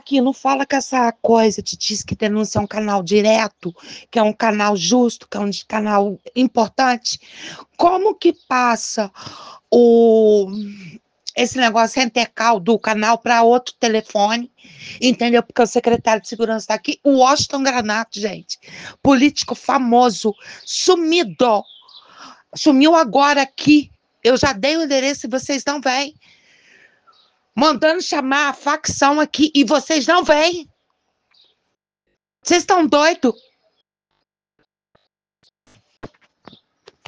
Aqui, não fala com essa coisa, te diz que denuncia um canal direto, que é um canal justo, que é um canal importante. Como que passa o esse negócio rentecal do canal para outro telefone, entendeu? Porque o secretário de segurança está aqui, o Washington Granato, gente, político famoso, sumido, sumiu agora aqui, eu já dei o endereço e vocês não vêm, mandando chamar a facção aqui e vocês não vêm, vocês estão doidos?